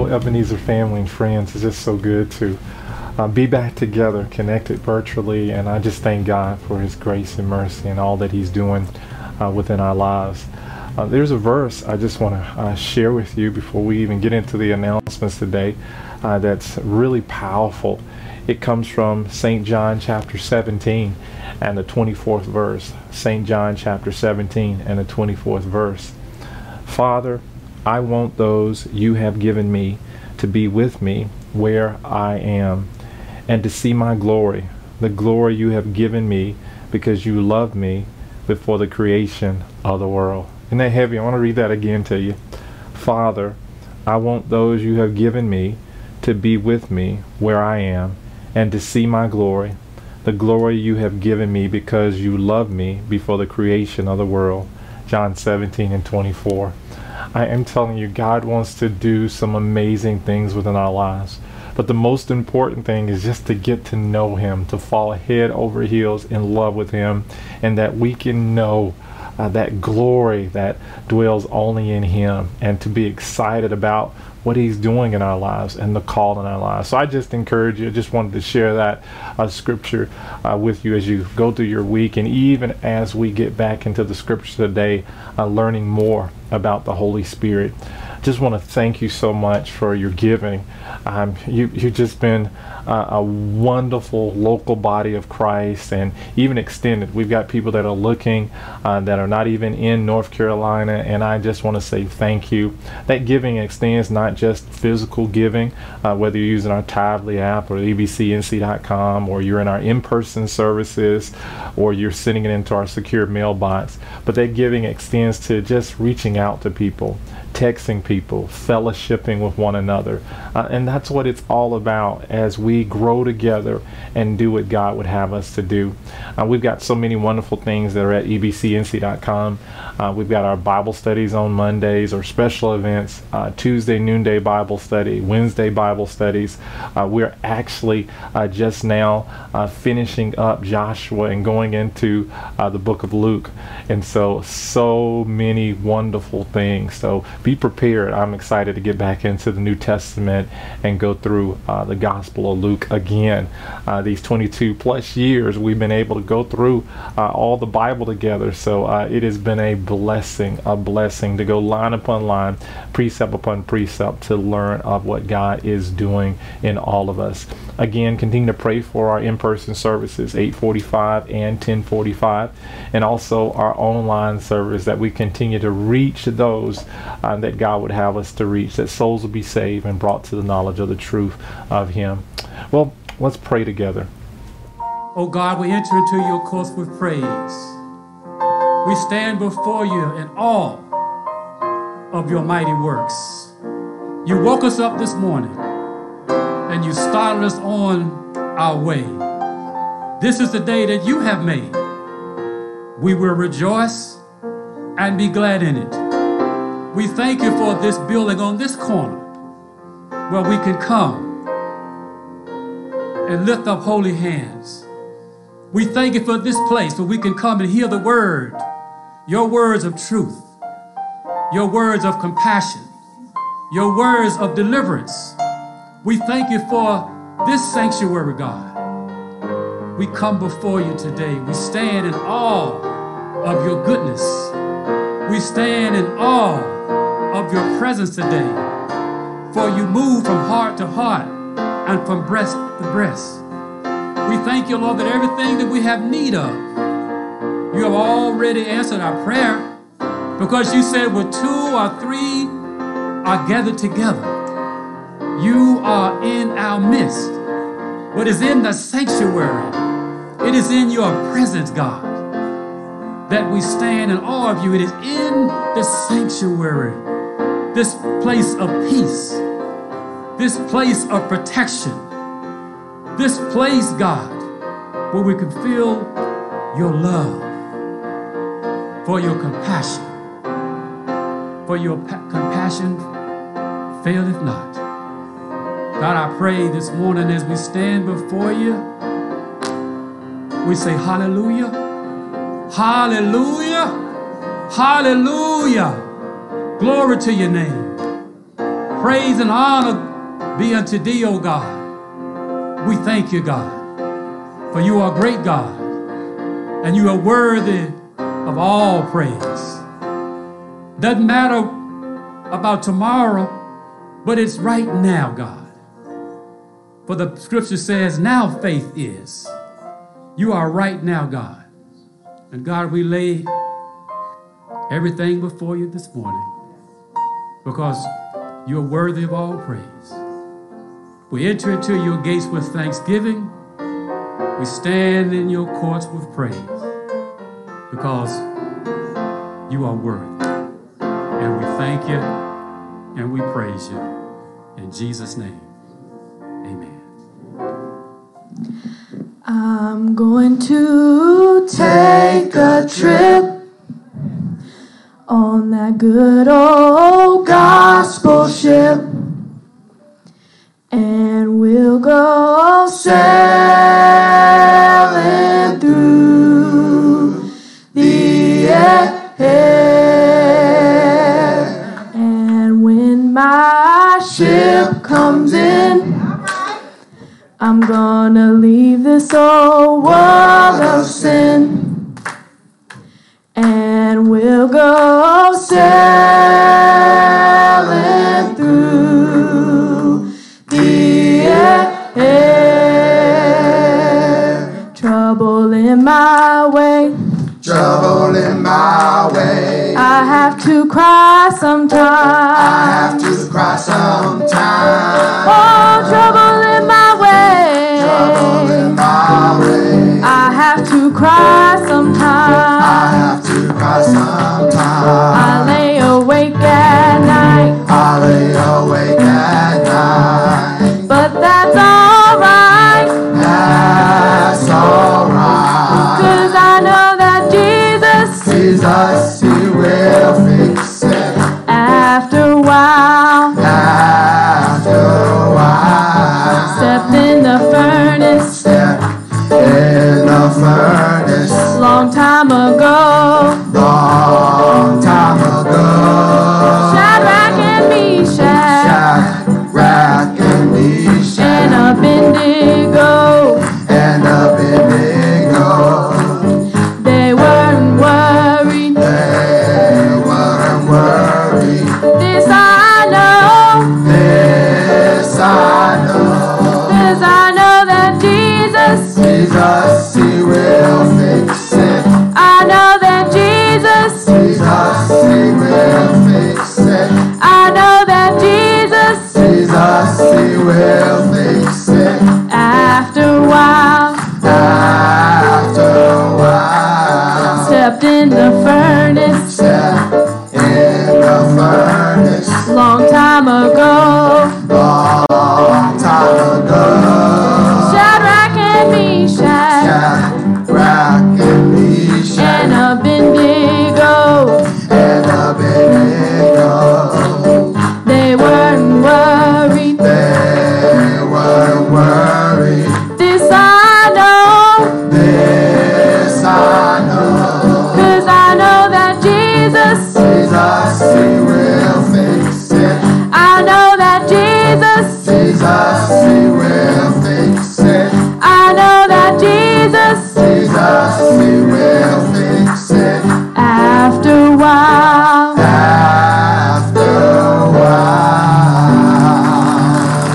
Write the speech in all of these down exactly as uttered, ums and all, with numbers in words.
Oh, Ebenezer family and friends, it's just so good to uh, be back together, connected virtually, and I just thank God for His grace and mercy and all that He's doing uh, within our lives. Uh, there's a verse I just want to uh, share with you before we even get into the announcements today uh, that's really powerful. It comes from Saint John chapter seventeen and the twenty-fourth verse. Saint John chapter seventeen and the twenty-fourth verse. Father, I want those you have given me to be with me where I am, and to see my glory, the glory you have given me because you loved me before the creation of the world. Isn't that heavy? I want to read that again to you. Father, I want those you have given me to be with me where I am, and to see my glory, the glory you have given me because you loved me before the creation of the world. John seventeen and twenty-four. I am telling you, God wants to do some amazing things within our lives. But the most important thing is just to get to know Him, to fall head over heels in love with Him, and that we can know uh, that glory that dwells only in Him, and to be excited about what He's doing in our lives and the call in our lives. So I just encourage you, I just wanted to share that uh, scripture uh, with you as you go through your week, and even as we get back into the scripture today, uh, learning more about the Holy Spirit. Just want to thank you so much for your giving. Um, you, you've just been uh, a wonderful local body of Christ, and even extended. We've got people that are looking uh, that are not even in North Carolina, and I just want to say thank you. That giving extends not just physical giving, uh, whether you're using our Tithely app or E B C N C dot com, or you're in our in-person services, or you're sending it into our secure mailbox, but that giving extends to just reaching out to people, texting people, fellowshipping with one another. Uh, and that's what it's all about as we grow together and do what God would have us to do. Uh, we've got so many wonderful things that are at E B C N C dot com. Uh, we've got our Bible studies on Mondays, or special events, uh, Tuesday noonday Bible study, Wednesday Bible studies. Uh, we're actually uh, just now uh, finishing up Joshua and going into uh, the book of Luke. And so, so many wonderful things. So be prepared. I'm excited to get back into the New Testament and go through uh, the Gospel of Luke again. Uh, these twenty-two plus years we've been able to go through uh, all the Bible together. So uh, it has been a blessing, a blessing to go line upon line, precept upon precept, to learn of what God is doing in all of us. Again, continue to pray for our in-person services, eight forty-five and ten forty-five, and also our online service, that we continue to reach those uh, that God would have us to reach, that souls will be saved and brought to the knowledge of the truth of Him. Well, let's pray together. Oh God, we enter into your courts with praise. We stand before you in awe of your mighty works. You woke us up this morning and you started us on our way. This is the day that you have made. We will rejoice and be glad in it. We thank you for this building on this corner where we can come and lift up holy hands. We thank you for this place where we can come and hear the word, your words of truth, your words of compassion, your words of deliverance. We thank you for this sanctuary, God. We come before you today. We stand in awe of your goodness. We stand in awe of your presence today. For you move from heart to heart and from breast to breast. We thank you, Lord, that everything that we have need of, you have already answered our prayer, because you said where two or three are gathered together, you are in our midst. What is in the sanctuary, it is in your presence, God, that we stand in awe of you. It is in the sanctuary, this place of peace, this place of protection, this place, God, where we can feel your love, for your compassion, for your compassion faileth not. God, I pray this morning as we stand before you, we say hallelujah, hallelujah, hallelujah. Glory to your name. Praise and honor be unto thee, O God. We thank you, God, for you are a great God, and you are worthy of all praise. Doesn't matter about tomorrow, but it's right now, God. For the scripture says, now faith is. You are right now, God. And God, we lay everything before you this morning because you're worthy of all praise. We enter into your gates with thanksgiving. We stand in your courts with praise because you are worthy. And we thank you and we praise you. In Jesus' name, amen. I'm going to take a trip on that good old gospel ship, and we'll go sailing through the air. And when my ship comes in, I'm gonna leave this old world of sin, and we'll go sailing through the air. Trouble in my way, trouble in my way. I have to cry sometimes. I have to cry sometimes. Oh, trouble in my way. Trouble in my way. I have to cry sometimes. I have to cry sometimes. I lay awake at night. I lay awake at night. But that's alright. That's alright. 'Cause I know that Jesus, Jesus, He will fix it. after a while, After a while, stepped in the furnace step in the furnace. long time ago. Long time ago. Shadrach and Meshach Shadrach and Meshach and Abednego, and Abednego, they weren't worried. they weren't worried. This I know, This I know, this I know that Jesus, Jesus, He will fix it. I know that Jesus, Jesus, He will fix it. I know that Jesus, Jesus, He will fix it. after a while, After a while, stepped in the furnace step in the furnace. long time ago. Long time ago, Shadrach and Meshach Shadrach and Meshach and Abednego, and Abednego, they weren't worried. they weren't worried. This I know, This I know, 'cause I know that Jesus, Jesus, He will fix it. I know that Jesus, Jesus, He will fix it. I know that Jesus, Jesus, He will fix it. after a while. After a while.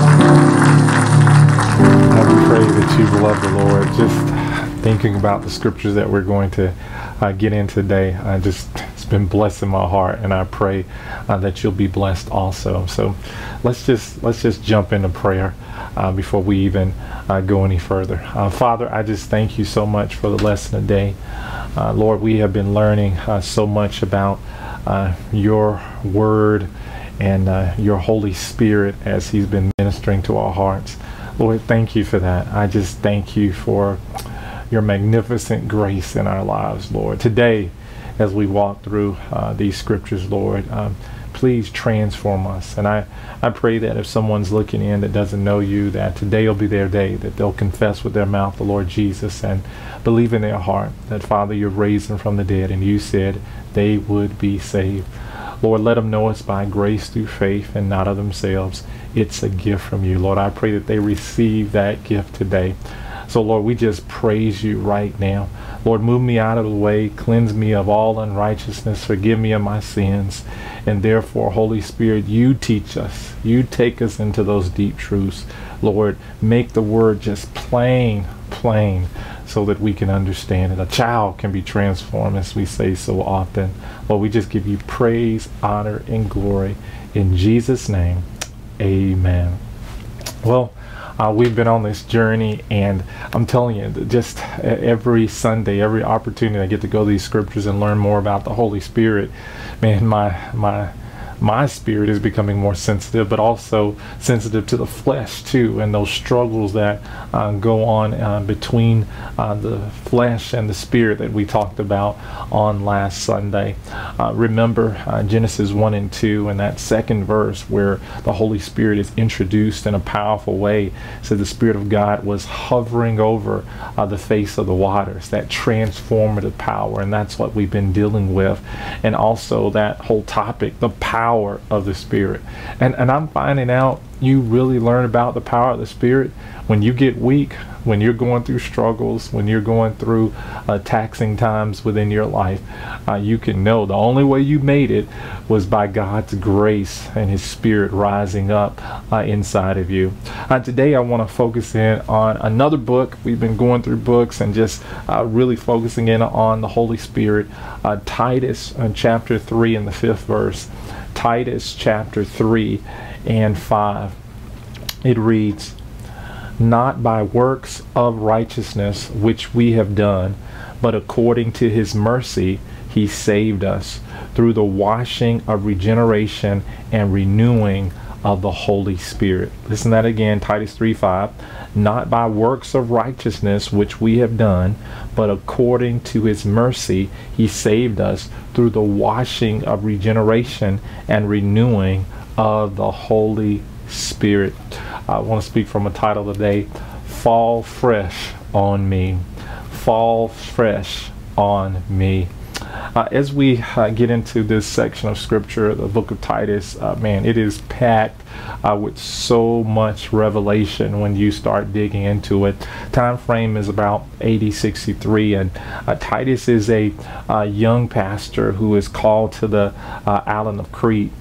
I pray that you've loved the Lord. Just thinking about the scriptures that we're going to uh, get in today, I just it's been blessing my heart, and I pray uh, that you'll be blessed also. So let's just let's just jump into prayer uh, before we even uh, go any further. Uh, Father, I just thank you so much for the lesson today. Uh, Lord, we have been learning uh, so much about uh, your word and uh, your Holy Spirit as He's been ministering to our hearts. Lord, thank you for that. I just thank you for your magnificent grace in our lives, Lord. Today, as we walk through uh, these scriptures, Lord, um, please transform us. And I, I pray that if someone's looking in that doesn't know you, that today will be their day, that they'll confess with their mouth the Lord Jesus and believe in their heart that, Father, you've raised them from the dead, and you said they would be saved. Lord, let them know it's by grace through faith and not of themselves. It's a gift from you. Lord, I pray that they receive that gift today. So, Lord, we just praise you right now. Lord, move me out of the way. Cleanse me of all unrighteousness. Forgive me of my sins. And therefore, Holy Spirit, you teach us. You take us into those deep truths. Lord, make the word just plain, plain, so that we can understand it. A child can be transformed, as we say so often. Lord, we just give you praise, honor, and glory. In Jesus' name, amen. Well, Uh, we've been on this journey, and I'm telling you, just every Sunday, every opportunity I get to go to these scriptures and learn more about the Holy Spirit, man, my my my spirit is becoming more sensitive, but also sensitive to the flesh too, and those struggles that uh, go on uh, between uh, the flesh and the spirit that we talked about on last Sunday. Uh, remember uh, Genesis one and two, and that second verse where the Holy Spirit is introduced in a powerful way. So the Spirit of God was hovering over uh, the face of the waters, that transformative power, and that's what we've been dealing with. And also that whole topic, the power of the Spirit. And, and I'm finding out you really learn about the power of the Spirit when you get weak, when you're going through struggles, when you're going through uh, taxing times within your life. Uh, you can know the only way you made it was by God's grace and His Spirit rising up uh, inside of you. Uh, today I want to focus in on another book. We've been going through books and just uh, really focusing in on the Holy Spirit. Uh, Titus uh, chapter three and the fifth verse. Titus chapter three and five. It reads, "Not by works of righteousness which we have done, but according to His mercy He saved us through the washing of regeneration and renewing of the Holy Spirit." Listen to that again, Titus three five. "Not by works of righteousness which we have done, but according to His mercy He saved us through the washing of regeneration and renewing of the Holy Spirit." I want to speak from a title today, Fall Fresh on Me. Fall fresh on me. Uh, as we uh, get into this section of scripture, the book of Titus, uh, man, it is packed uh, with so much revelation when you start digging into it. Time frame is about A D sixty-three, and uh, Titus is a uh, young pastor who is called to the uh, island of Crete.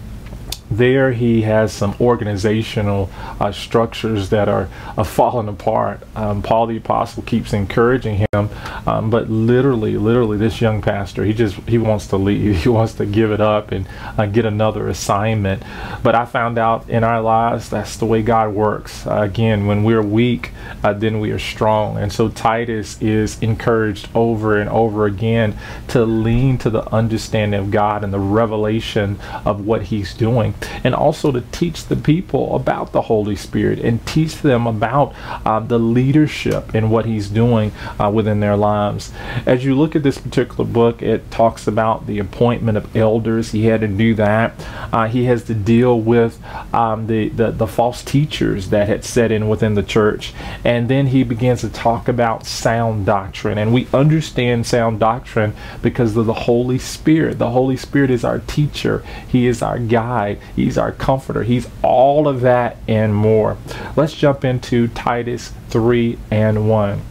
There he has some organizational uh, structures that are uh, falling apart. Um, Paul the Apostle keeps encouraging him, um, but literally, literally this young pastor, he just, he wants to leave. He wants to give it up and uh, get another assignment. But I found out in our lives, that's the way God works. Uh, again, when we're weak, uh, then we are strong. And so Titus is encouraged over and over again to lean to the understanding of God and the revelation of what He's doing. And also to teach the people about the Holy Spirit and teach them about uh, the leadership and what He's doing uh, within their lives. As you look at this particular book, it talks about the appointment of elders. He had to do that. Uh, he has to deal with um, the, the, the false teachers that had set in within the church. And then he begins to talk about sound doctrine. And we understand sound doctrine because of the Holy Spirit. The Holy Spirit is our teacher. He is our guide. He's our comforter. He's all of that and more. Let's jump into Titus three and one.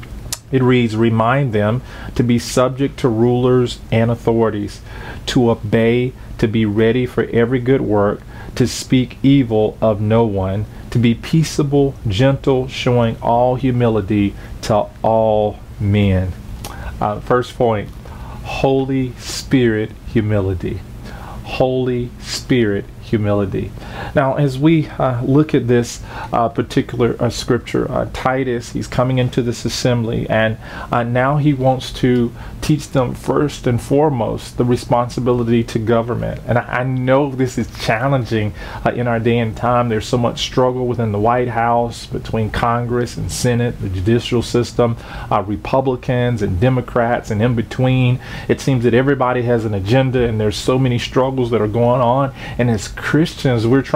It reads, "Remind them to be subject to rulers and authorities, to obey, to be ready for every good work, to speak evil of no one, to be peaceable, gentle, showing all humility to all men." Uh, first point, Holy Spirit humility. Holy Spirit humility. Now, as we uh, look at this uh, particular uh, scripture, uh, Titus, he's coming into this assembly, and uh, now he wants to teach them first and foremost the responsibility to government. And I, I know this is challenging uh, in our day and time. There's so much struggle within the White House, between Congress and Senate, the judicial system, uh, Republicans and Democrats, and in between. It seems that everybody has an agenda, and there's so many struggles that are going on, and as Christians, we're trying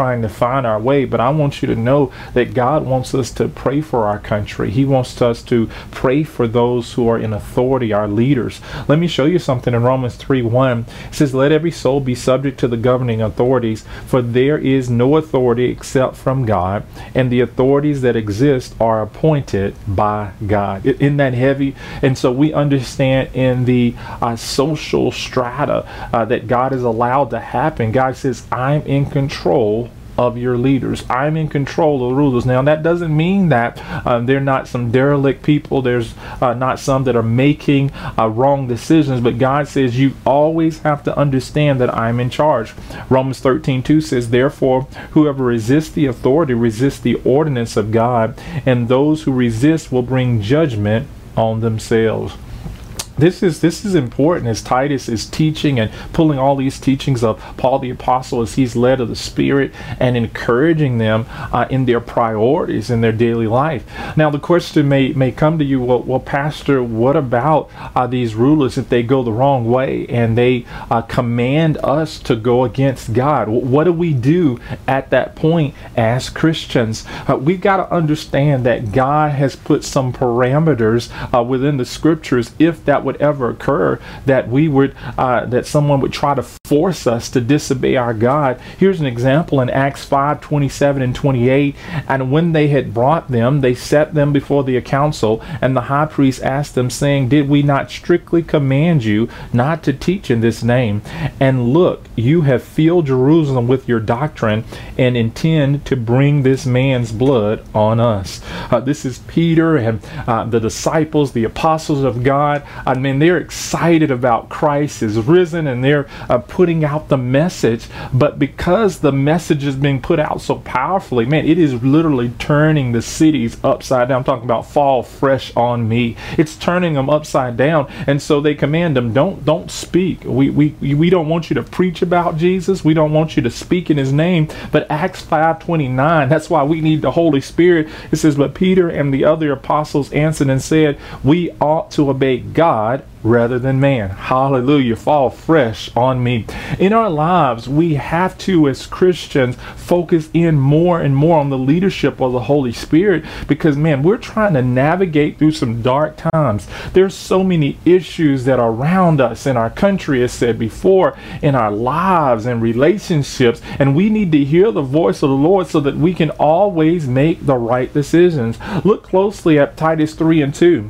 trying to find our way. But I want you to know that God wants us to pray for our country. He wants us to pray for those who are in authority, our leaders. Let me show you something in Romans three one. It says, let every soul be subject to the governing authorities, for there is no authority except from God, and the authorities that exist are appointed by God. Isn't that heavy? And so we understand in the uh, social strata uh, that God has allowed to happen. God says, I'm in control of your leaders. I'm in control of the rulers. Now, that doesn't mean that uh, they're not some derelict people. There's uh, not some that are making uh, wrong decisions. But God says you always have to understand that I'm in charge. Romans thirteen two says, therefore, whoever resists the authority resists the ordinance of God, and those who resist will bring judgment on themselves. This is this is important as Titus is teaching and pulling all these teachings of Paul the Apostle as he's led of the Spirit and encouraging them uh, in their priorities in their daily life. Now the question may may come to you, well, well Pastor, what about uh, these rulers if they go the wrong way and they uh, command us to go against God? What do we do at that point as Christians? Uh, we've got to understand that God has put some parameters uh, within the Scriptures if that would ever occur, that we would uh, that someone would try to force us to disobey our God. Here's an example in Acts five twenty-seven and twenty-eight. And when they had brought them, they set them before the council, and the high priest asked them, saying, did we not strictly command you not to teach in this name? And look, you have filled Jerusalem with your doctrine and intend to bring this man's blood on us. Uh, this is Peter and uh, the disciples, the apostles of God. I mean, they're excited about Christ is risen, and they're uh, putting out the message. But because the message is being put out so powerfully, man, it is literally turning the cities upside down. I'm talking about fall fresh on me. It's turning them upside down. And so they command them, don't don't speak. We, we, we don't want you to preach about Jesus. We don't want you to speak in his name. But Acts five twenty-nine, that's why we need the Holy Spirit. It says, but Peter and the other apostles answered and said, we ought to obey God rather than man. Hallelujah. Fall fresh on me. In our lives, we have to, as Christians, focus in more and more on the leadership of the Holy Spirit, because, man, we're trying to navigate through some dark times. There's so many issues that are around us in our country, as said before, in our lives and relationships, and we need to hear the voice of the Lord so that we can always make the right decisions. Look closely at Titus three and two.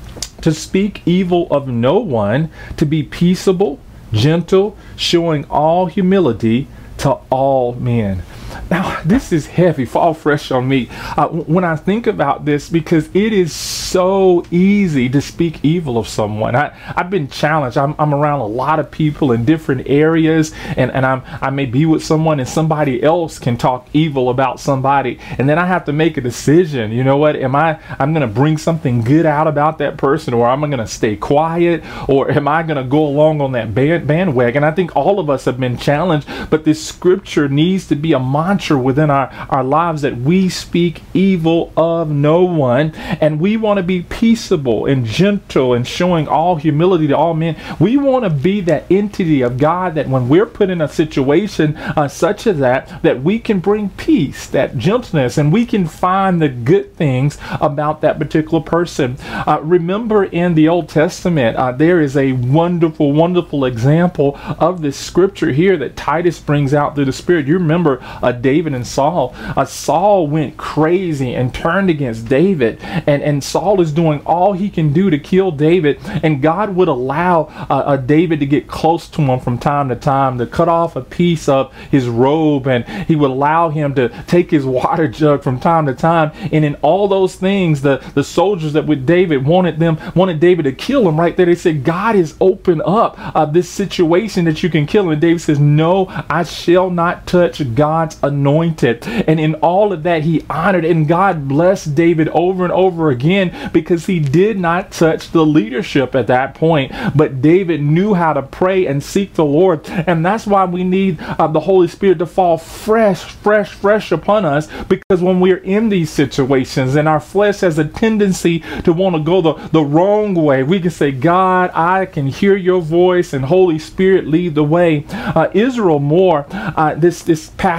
To speak evil of no one, to be peaceable, gentle, showing all humility to all men. Now, this is heavy. Fall fresh on me uh, when I think about this, because it is so easy to speak evil of someone. I, I've been challenged. I'm, I'm around a lot of people in different areas, and, and I'm, I may be with someone and somebody else can talk evil about somebody, and then I have to make a decision. You know what? Am I, I'm going to bring something good out about that person, or am I going to stay quiet, or am I going to go along on that band, bandwagon? I think all of us have been challenged, but this scripture needs to be a mantra within our, our lives that we speak evil of no one, and we want to be peaceable and gentle and showing all humility to all men. We want to be that entity of God that when we're put in a situation uh, such as that, that we can bring peace, that gentleness, and we can find the good things about that particular person. Uh, remember in the Old Testament, uh, there is a wonderful, wonderful example of this scripture here that Titus brings out through the Spirit. You remember uh, David and Saul. Uh, Saul went crazy and turned against David, and, and Saul is doing all he can do to kill David, and God would allow uh, uh, David to get close to him from time to time, to cut off a piece of his robe, and he would allow him to take his water jug from time to time. And in all those things, the, the soldiers that with David wanted them wanted David to kill him right there. They said, God has opened up uh, this situation that you can kill him. And David says, no, I shall not touch God's anointed. And in all of that, he honored, and God blessed David over and over again because he did not touch the leadership at that point. But David knew how to pray and seek the Lord. And that's why we need uh, the Holy Spirit to fall fresh, fresh, fresh upon us, because when we're in these situations and our flesh has a tendency to want to go the, the wrong way, we can say, God, I can hear your voice, and Holy Spirit, lead the way. Uh, Israel Moore, uh, this, this passionate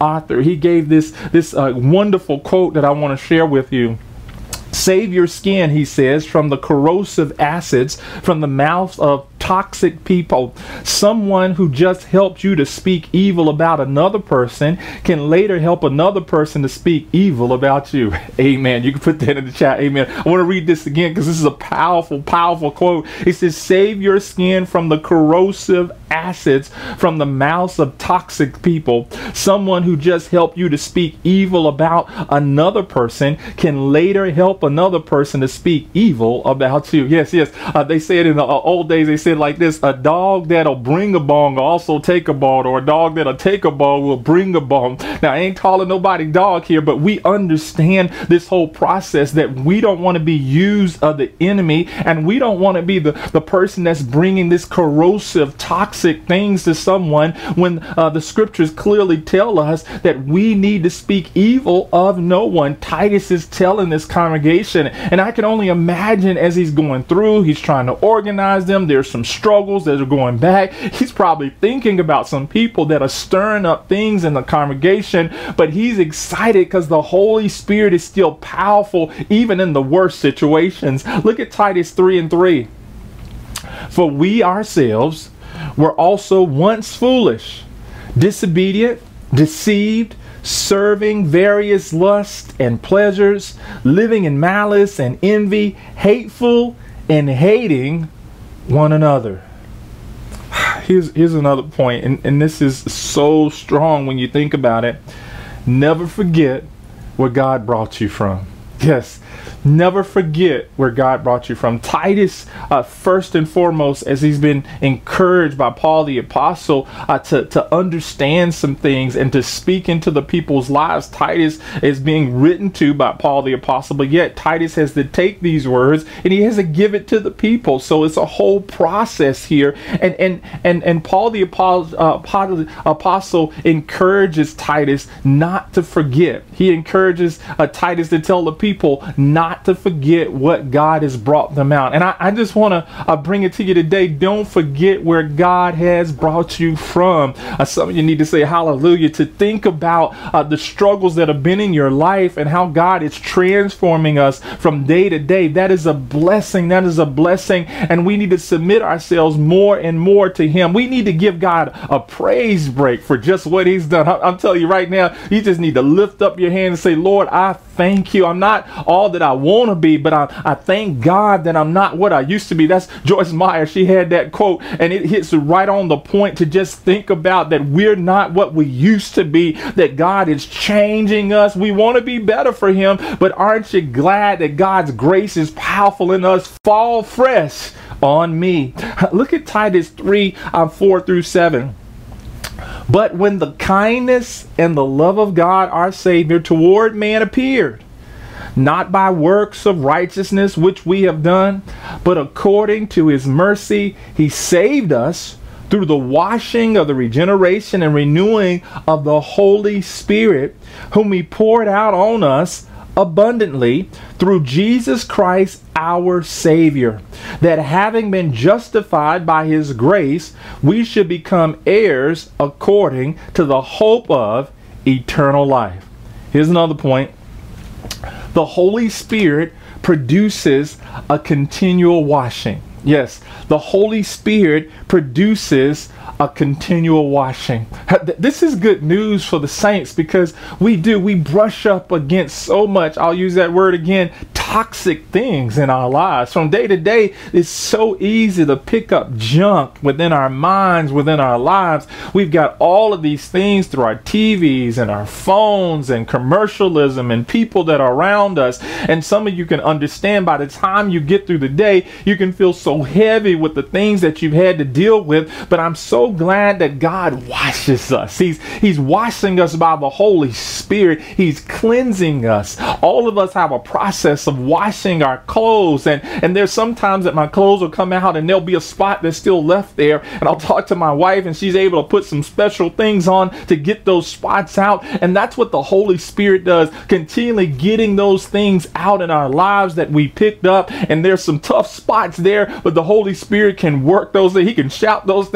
author, he gave this, this uh, wonderful quote that I want to share with you. Save your skin, he says, from the corrosive acids from the mouths of toxic people. Someone who just helped you to speak evil about another person can later help another person to speak evil about you. Amen. You can put that in the chat. Amen. I want to read this again because this is a powerful, powerful quote. It says, save your skin from the corrosive acids from the mouths of toxic people. Someone who just helped you to speak evil about another person can later help another person to speak evil about you. Yes, yes. Uh, they said in the uh, old days, they said like this: a dog that'll bring a bone will also take a bone, or a dog that'll take a bone will bring a bone. Now, I ain't calling nobody dog here, but we understand this whole process that we don't want to be used of the enemy, and we don't want to be the, the person that's bringing this corrosive, toxic things to someone when uh, the scriptures clearly tell us that we need to speak evil of no one. Titus is telling this congregation, and I can only imagine as he's going through, he's trying to organize them. There's some struggles that are going back. He's probably thinking about some people that are stirring up things in the congregation, but he's excited because the Holy Spirit is still powerful even in the worst situations. Look at Titus three and three. For we ourselves were also once foolish, disobedient, deceived, serving various lusts and pleasures, living in malice and envy, hateful and hating one another. Here's, here's another point, and, and this is so strong when you think about it. Never forget where God brought you from. Yes, never forget where God brought you from. Titus, uh, first and foremost, as he's been encouraged by Paul the Apostle uh, to, to understand some things and to speak into the people's lives, Titus is being written to by Paul the Apostle, but yet Titus has to take these words and he has to give it to the people. So it's a whole process here. And and and, and Paul the Apostle, uh, Paul, Apostle encourages Titus not to forget. He encourages uh, Titus to tell the people People not to forget what God has brought them out. And I, I just want to uh, bring it to you today. Don't forget where God has brought you from. Uh, some of you need to say hallelujah, to think about uh, the struggles that have been in your life and how God is transforming us from day to day. That is a blessing. That is a blessing. And we need to submit ourselves more and more to Him. We need to give God a praise break for just what He's done. I, I'm telling you right now, you just need to lift up your hand and say, Lord, I thank you. I'm not all that I want to be, but I, I thank God that I'm not what I used to be. That's Joyce Meyer. She had that quote, and it hits right on the point to just think about that we're not what we used to be, that God is changing us. We want to be better for Him, but aren't you glad that God's grace is powerful in us? Fall fresh on me. Look at Titus three, uh, four through seven. But when the kindness and the love of God our Savior toward man appeared, not by works of righteousness which we have done, but according to His mercy, He saved us through the washing of the regeneration and renewing of the Holy Spirit, whom He poured out on us abundantly through Jesus Christ our Savior, that having been justified by His grace, we should become heirs according to the hope of eternal life. Here's another point. The Holy Spirit produces a continual washing. Yes, the Holy Spirit produces a continual washing. This is good news for the saints because we do, we brush up against so much, I'll use that word again, toxic things in our lives. From day to day, it's so easy to pick up junk within our minds, within our lives. We've got all of these things through our T Vs and our phones and commercialism and people that are around us. And some of you can understand by the time you get through the day, you can feel so heavy with the things that you've had to deal with. But I'm so glad that God washes us. He's, he's washing us by the Holy Spirit. He's cleansing us. All of us have a process of washing our clothes, and and there's sometimes that my clothes will come out and there'll be a spot that's still left there, and I'll talk to my wife and she's able to put some special things on to get those spots out. And that's what the Holy Spirit does, continually getting those things out in our lives that we picked up. And there's some tough spots there, but the Holy Spirit can work those. He can shout those things out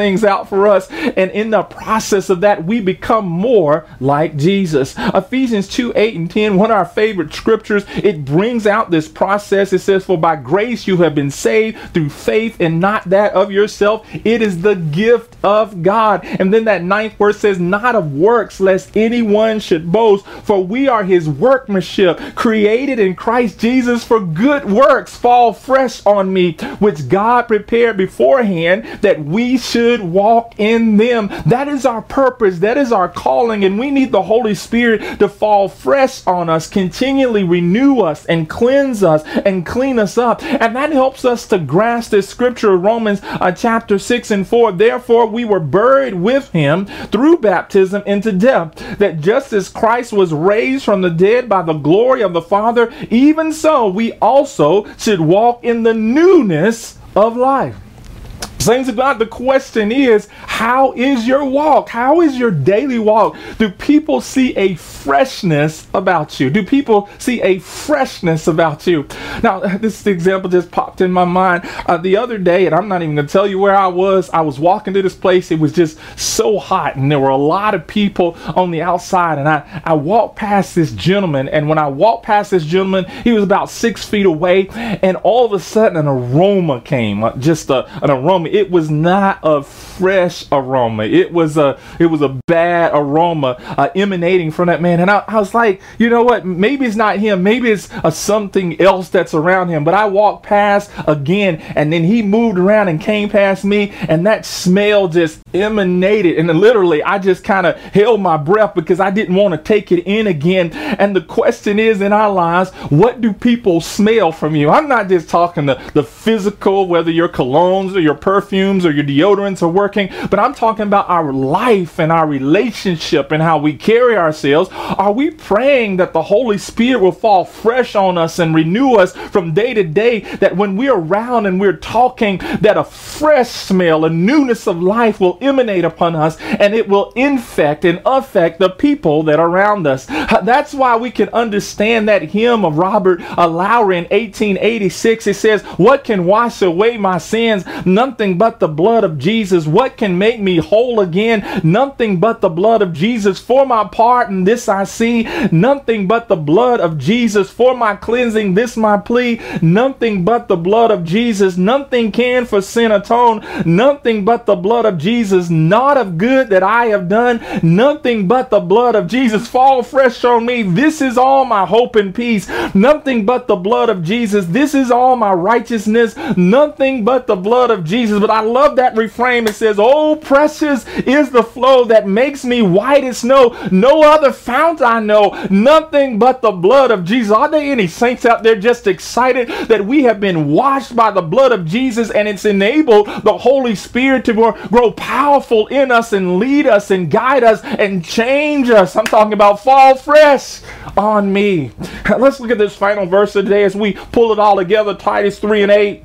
out for us. And in the process of that, we become more like Jesus. Ephesians two, eight and ten, one of our favorite scriptures, it brings out this process. It says, for by grace you have been saved through faith, and not that of yourself. It is the gift of God. And then that ninth verse says, not of works, lest anyone should boast, for we are his workmanship, created in Christ Jesus for good works, fall fresh on me, which God prepared beforehand that we should walk in them. That is our purpose. That is our calling. And we need the Holy Spirit to fall fresh on us, continually renew us and cleanse us and clean us up. And that helps us to grasp this scripture, Romans uh, chapter six and four. Therefore, we were buried with him through baptism into death, that just as Christ was raised from the dead by the glory of the Father, even so we also should walk in the newness of life. Saints of God, the question is, how is your walk? How is your daily walk? Do people see a freshness about you? Do people see a freshness about you? Now, this example just popped in my mind uh, the other day, and I'm not even going to tell you where I was. I was walking to this place. It was just so hot, and there were a lot of people on the outside, and I, I walked past this gentleman, and when I walked past this gentleman, he was about six feet away, and all of a sudden an aroma came, uh, just a, an aroma. It was not a fresh aroma. It was a it was a bad aroma uh, emanating from that man. And I, I was like, you know what? Maybe it's not him. Maybe it's uh, something else that's around him. But I walked past again, and then he moved around and came past me, and that smell just emanated. And then literally, I just kind of held my breath because I didn't want to take it in again. And the question is, in our lives, what do people smell from you? I'm not just talking the, the physical, whether your colognes or your perfumes or your deodorants are working, but I'm talking about our life and our relationship and how we carry ourselves. Are we praying that the Holy Spirit will fall fresh on us and renew us from day to day, that when we're around and we're talking, that a fresh smell, a newness of life will emanate upon us, and it will infect and affect the people that are around us? That's why we can understand that hymn of Robert uh, Lowry in eighteen eighty-six. It says, what can wash away my sins? Nothing but the blood of Jesus. What can make me whole again? Nothing but the blood of Jesus. For my part in this I see, nothing but the blood of Jesus. For my cleansing, this my plea, nothing but the blood of Jesus. Nothing can for sin atone, nothing but the blood of Jesus. Not of good that I have done, nothing but the blood of Jesus. Fall fresh on me. This is all my hope and peace. Nothing but the blood of Jesus. This is all my righteousness. Nothing but the blood of Jesus. But I love that refrain. It says, oh, precious is the flow that makes me white as snow. No other fount I know. Nothing but the blood of Jesus. Are there any saints out there just excited that we have been washed by the blood of Jesus, and it's enabled the Holy Spirit to grow powerful in us and lead us and guide us and change us? I'm talking about fall fresh on me. Let's look at this final verse today as we pull it all together. Titus three and eight.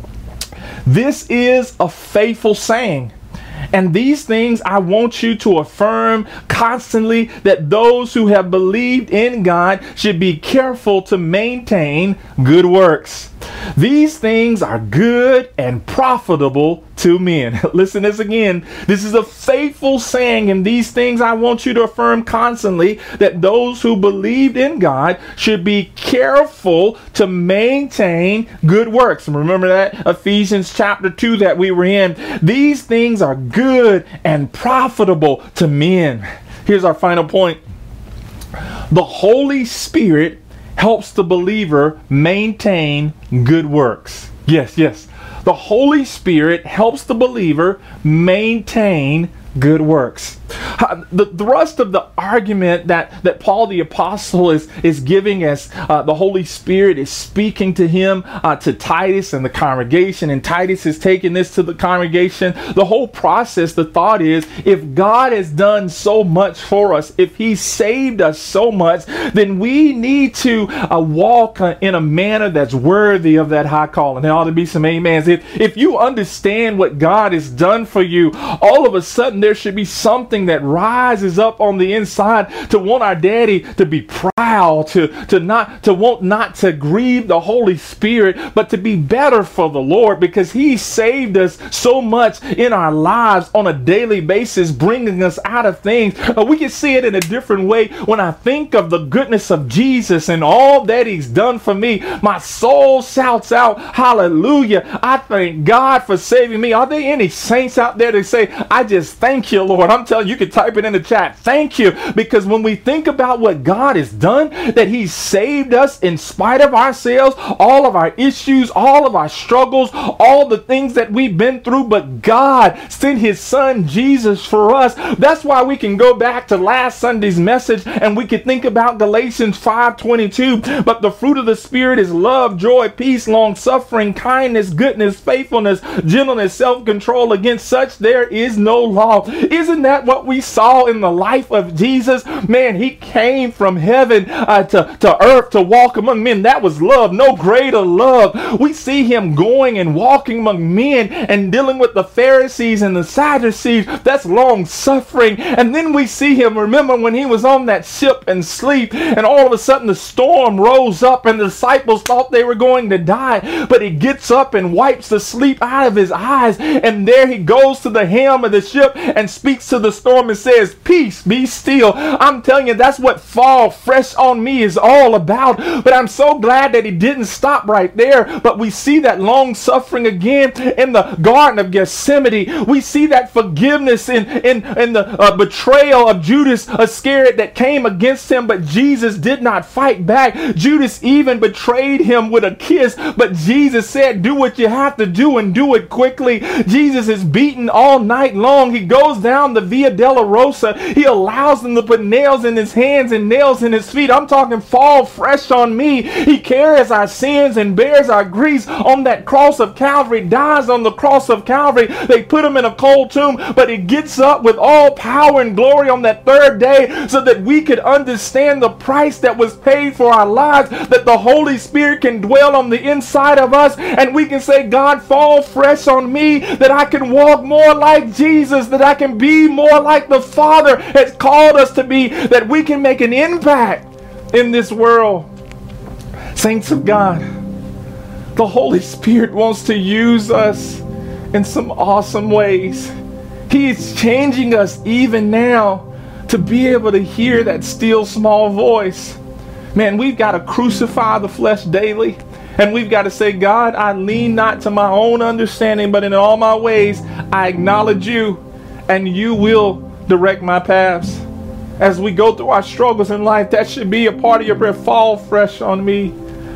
This is a faithful saying, and these things I want you to affirm constantly, that those who have believed in God should be careful to maintain good works. These things are good and profitable to men. Listen to this again. This is a faithful saying, and these things I want you to affirm constantly, that those who believed in God should be careful to maintain good works. And remember that Ephesians chapter two that we were in. These things are good and profitable to men. Here's our final point. The Holy Spirit helps the believer maintain good works. Yes, yes. The Holy Spirit helps the believer maintain good works. Uh, the thrust of the argument that, that Paul the Apostle is, is giving as uh, the Holy Spirit is speaking to him, uh, to Titus and the congregation, and Titus is taking this to the congregation. The whole process, the thought is, if God has done so much for us, if He saved us so much, then we need to uh, walk uh, in a manner that's worthy of that high calling. There ought to be some amens. If, if you understand what God has done for you, all of a sudden there should be something something that rises up on the inside to want our daddy to be proud, to, to not to want not to grieve the Holy Spirit, but to be better for the Lord, because he saved us so much in our lives on a daily basis, bringing us out of things. Uh, we can see it in a different way. When I think of the goodness of Jesus and all that he's done for me, my soul shouts out, hallelujah. I thank God for saving me. Are there any saints out there that say, I just thank you, Lord? I'm telling you, you can type it in the chat. Thank you. Because when we think about what God has done, that he saved us in spite of ourselves, all of our issues, all of our struggles, all the things that we've been through, but God sent his son Jesus for us. That's why we can go back to last Sunday's message and we can think about Galatians five twenty-two. But the fruit of the Spirit is love, joy, peace, long suffering, kindness, goodness, faithfulness, gentleness, self-control. Against such there is no law. Isn't that what we saw in the life of Jesus? Man, he came from heaven uh, to, to earth to walk among men. That was love. No greater love. We see him going and walking among men and dealing with the Pharisees and the Sadducees. That's long suffering. And then we see him, remember when he was on that ship and sleep, and all of a sudden the storm rose up and the disciples thought they were going to die, but he gets up and wipes the sleep out of his eyes, and there he goes to the helm of the ship and speaks to the storm and says, peace, be still. I'm telling you, that's what fall fresh on me is all about. But I'm so glad that he didn't stop right there, but we see that long suffering again in the Garden of Gethsemane. We see that forgiveness in, in, in the uh, betrayal of Judas Iscariot that came against him, but Jesus did not fight back. Judas even betrayed him with a kiss, but Jesus said, do what you have to do and do it quickly. Jesus is beaten all night long. He goes down the Via Dolorosa. He allows them to put nails in his hands and nails in his feet. I'm talking fall fresh on me. He carries our sins and bears our griefs on that cross of Calvary, dies on the cross of Calvary. They put him in a cold tomb, but he gets up with all power and glory on that third day so that we could understand the price that was paid for our lives, that the Holy Spirit can dwell on the inside of us, and we can say, God, fall fresh on me, that I can walk more like Jesus, that I can be more like the Father has called us to be, that we can make an impact in this world. Saints of God, the Holy Spirit wants to use us in some awesome ways. He is changing us even now to be able to hear that still small voice. Man, we've got to crucify the flesh daily. And we've got to say, God, I lean not to my own understanding, but in all my ways, I acknowledge you, and you will direct my paths. As we go through our struggles in life, that should be a part of your prayer. Fall fresh on me.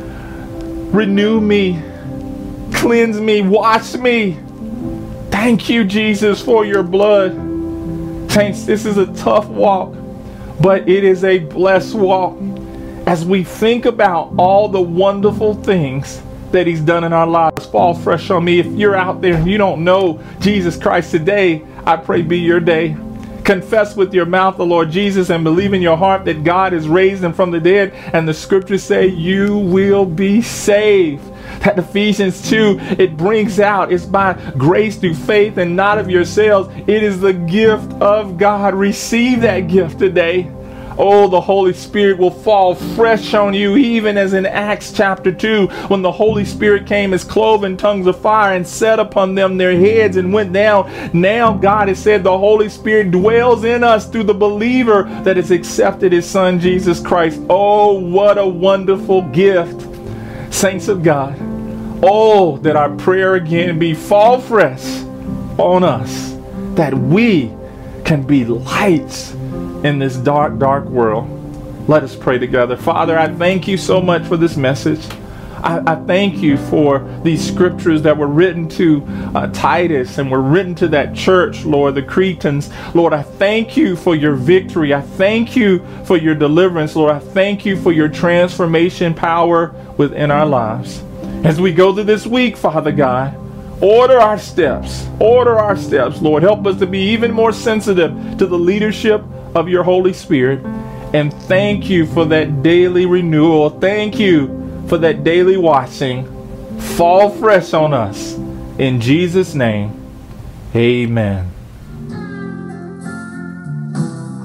Renew me. Cleanse me. Wash me. Thank you, Jesus, for your blood. Saints, this is a tough walk, but it is a blessed walk. As we think about all the wonderful things that he's done in our lives, fall fresh on me. If you're out there and you don't know Jesus Christ today, I pray be your day. Confess with your mouth the Lord Jesus and believe in your heart that God has raised him from the dead, and the scriptures say you will be saved. That Ephesians two, it brings out, it's by grace through faith and not of yourselves. It is the gift of God. Receive that gift today. Oh, the Holy Spirit will fall fresh on you, even as in Acts chapter two, when the Holy Spirit came as cloven tongues of fire and set upon them their heads and went down. Now God has said the Holy Spirit dwells in us through the believer that has accepted his Son, Jesus Christ. Oh, what a wonderful gift. Saints of God, oh, that our prayer again be fall fresh on us, that we can be lights in this dark, dark world. Let us pray together. Father, I thank you so much for this message. I, I thank you for these scriptures that were written to uh, Titus and were written to that church, Lord, the Cretans. Lord, I thank you for your victory. I thank you for your deliverance. Lord, I thank you for your transformation power within our lives. As we go through this week, Father God, order our steps. Order our steps, Lord. Help us to be even more sensitive to the leadership of your Holy Spirit. And thank you for that daily renewal. Thank you for that daily washing. Fall fresh on us. In Jesus' name, amen.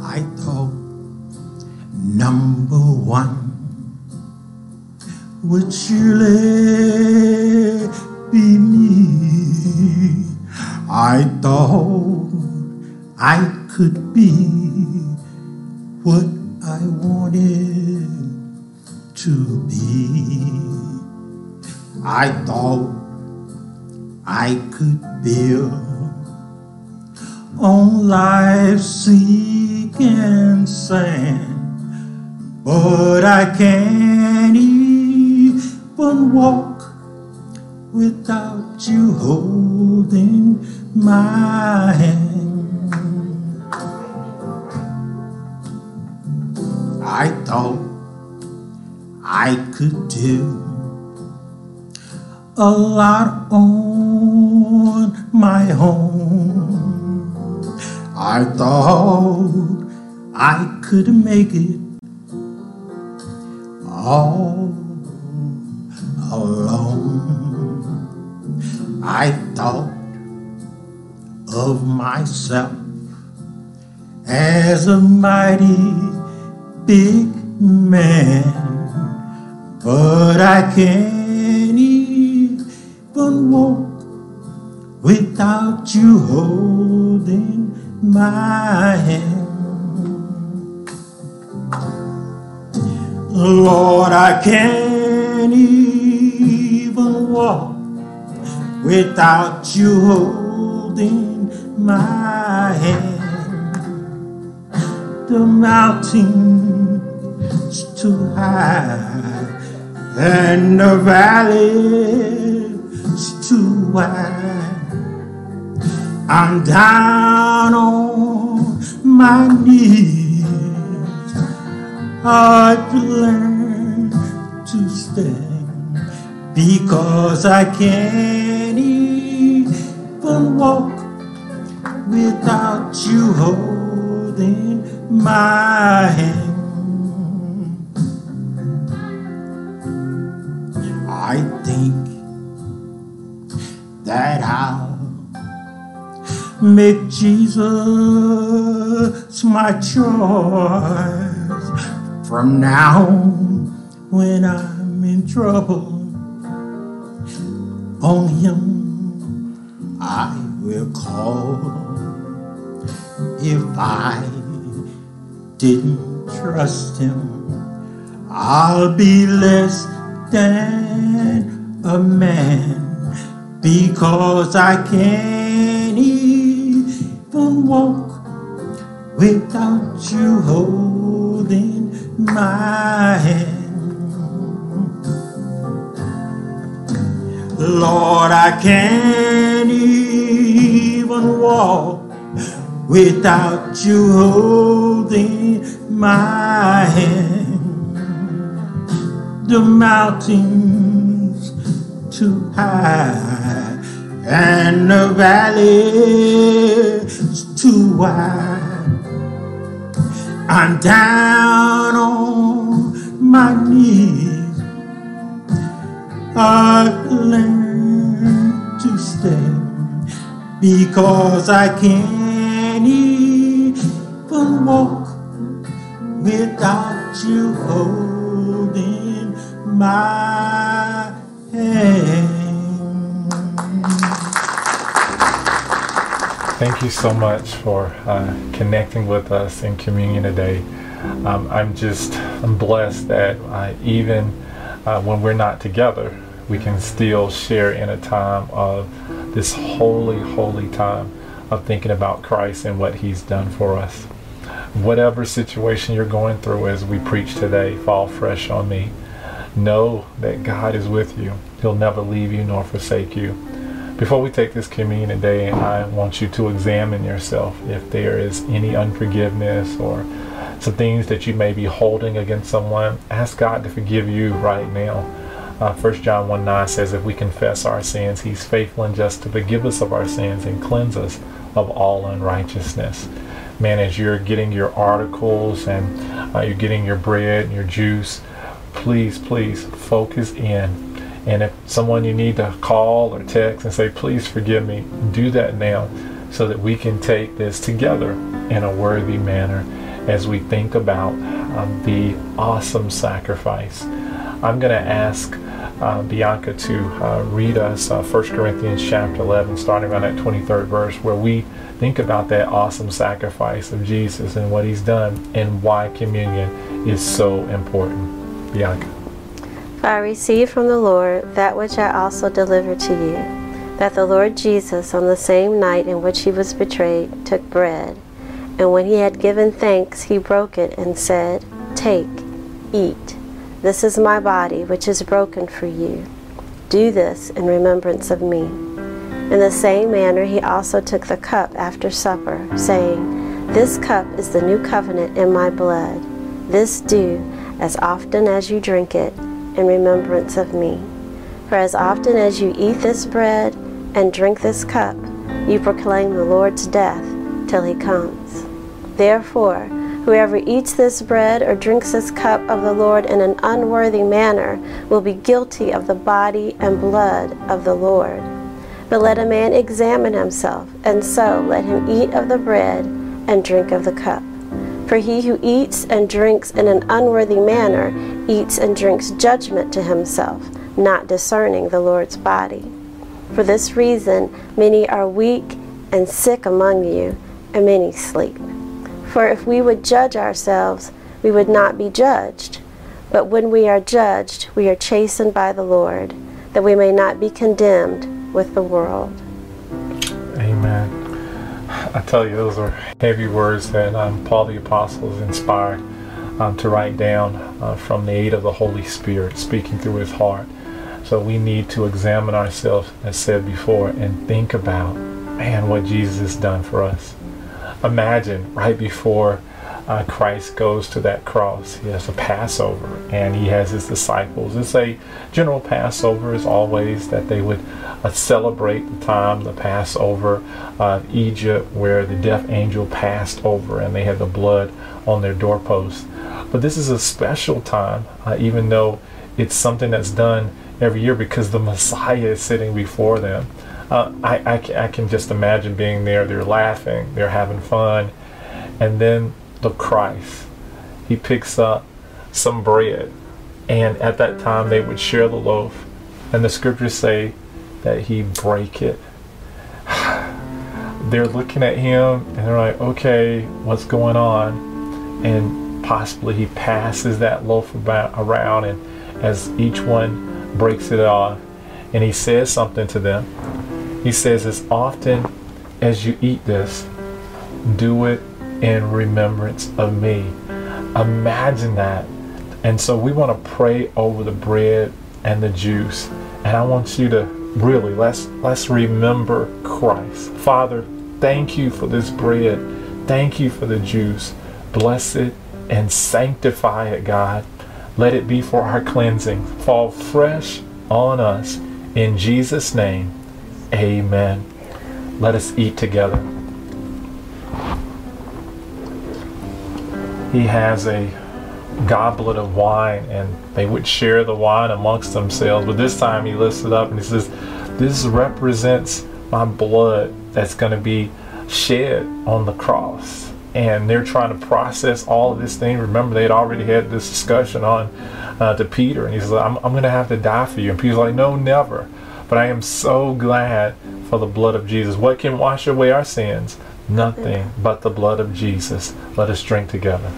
I thought number one would surely be me. I thought I could be what I wanted to be. I thought I could build on life's sinking sand, but I can't even walk without you holding my hand. I thought I could do a lot on my own. I thought I could make it all alone. I thought of myself as a mighty big man, but I can't even walk without you holding my hand. Lord, I can't even walk without you holding my hand. The mountain's too high and the valley's too wide. I'm down on my knees. I've learned to stand because I can't even walk without you holding my hand. I think that I'll make Jesus my choice. From now, when I'm in trouble, on Him I will call. If I didn't trust Him, I'll be less than a man, because I can't even walk without you holding my hand. Lord, I can't even walk without you holding my hand. The mountain's too high and the valley's too wide. I'm down on my knees. I've learned to stay because I can't even walk without you holding my hand. Thank you so much for uh, connecting with us in communion today. Um, I'm just I'm blessed that uh, even uh, when we're not together, we can still share in a time of this holy, holy time of thinking about Christ and what He's done for us. Whatever situation you're going through as we preach today, fall fresh on me. Know that God is with you. He'll never leave you nor forsake you. Before we take this communion today, I want you to examine yourself. If there is any unforgiveness or some things that you may be holding against someone, ask God to forgive you right now. Uh, First John one nine says, if we confess our sins, He's faithful and just to forgive us of our sins and cleanse us of all unrighteousness. Man, as you're getting your articles and uh, you're getting your bread and your juice, please, please focus in. And if someone you need to call or text and say, please forgive me, do that now so that we can take this together in a worthy manner as we think about um, the awesome sacrifice. I'm going to ask uh, Bianca to uh, read us uh, First Corinthians chapter eleven, starting around that twenty-third verse, where we think about that awesome sacrifice of Jesus and what he's done and why communion is so important. Bianca. For I received from the Lord that which I also delivered to you, that the Lord Jesus, on the same night in which he was betrayed, took bread, and when he had given thanks, he broke it and said, Take, eat. This is my body, which is broken for you. Do this in remembrance of me. In the same manner he also took the cup after supper, saying, This cup is the new covenant in my blood. This do, as often as you drink it, in remembrance of me. For as often as you eat this bread and drink this cup, you proclaim the Lord's death till he comes. Therefore, whoever eats this bread or drinks this cup of the Lord in an unworthy manner will be guilty of the body and blood of the Lord. But let a man examine himself, and so let him eat of the bread and drink of the cup. For he who eats and drinks in an unworthy manner eats and drinks judgment to himself, not discerning the Lord's body. For this reason many are weak and sick among you, and many sleep. For if we would judge ourselves, we would not be judged. But when we are judged, we are chastened by the Lord, that we may not be condemned with the world. Amen. I tell you, those are heavy words that um, Paul the Apostle is inspired um, to write down uh, from the aid of the Holy Spirit, speaking through his heart. So we need to examine ourselves, as said before, and think about, man, what Jesus has done for us. Imagine right before uh, Christ goes to that cross, he has a Passover, and he has his disciples. It's a general Passover is always that they would uh, celebrate the time, the Passover of Egypt, where the death angel passed over and they had the blood on their doorposts. But this is a special time, uh, even though it's something that's done every year, because the Messiah is sitting before them. Uh, I, I, I can just imagine being there. They're laughing, they're having fun, and then the Christ, he picks up some bread, and at that time they would share the loaf, and the scriptures say that he break it. They're looking at him and they're like, okay, what's going on? And possibly he passes that loaf about around, and as each one breaks it off, and he says something to them. He says, as often as you eat this, do it in remembrance of me. Imagine that. And so we want to pray over the bread and the juice. And I want you to really, let's, let's remember Christ. Father, thank you for this bread. Thank you for the juice. Bless it and sanctify it, God. Let it be for our cleansing. Fall fresh on us. In Jesus' name. Amen. Let us eat together. He has a goblet of wine, and they would share the wine amongst themselves. But this time he lifts it up and he says, this represents my blood that's going to be shed on the cross. And they're trying to process all of this thing. Remember, they had already had this discussion on uh, to Peter, and he says, I'm, I'm going to have to die for you. And Peter's like, no, never. But I am so glad for the blood of Jesus. What can wash away our sins? Nothing but the blood of Jesus. Let us drink together.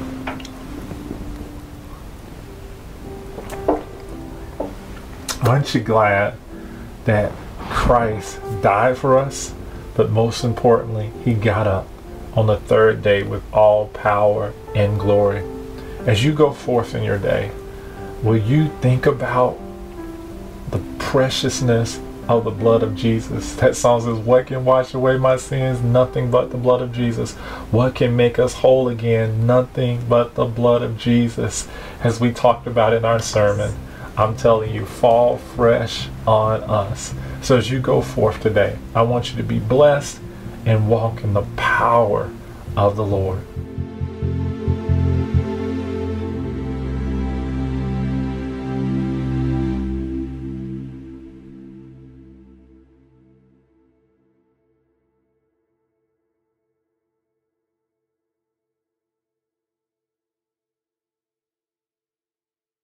Aren't you glad that Christ died for us? But most importantly, he got up on the third day with all power and glory. As you go forth in your day, will you think about the preciousness of the blood of Jesus? That song says, what can wash away my sins? Nothing but the blood of Jesus. What can make us whole again? Nothing but the blood of Jesus. As we talked about in our sermon, I'm telling you, fall fresh on us. So as you go forth today, I want you to be blessed and walk in the power of the Lord.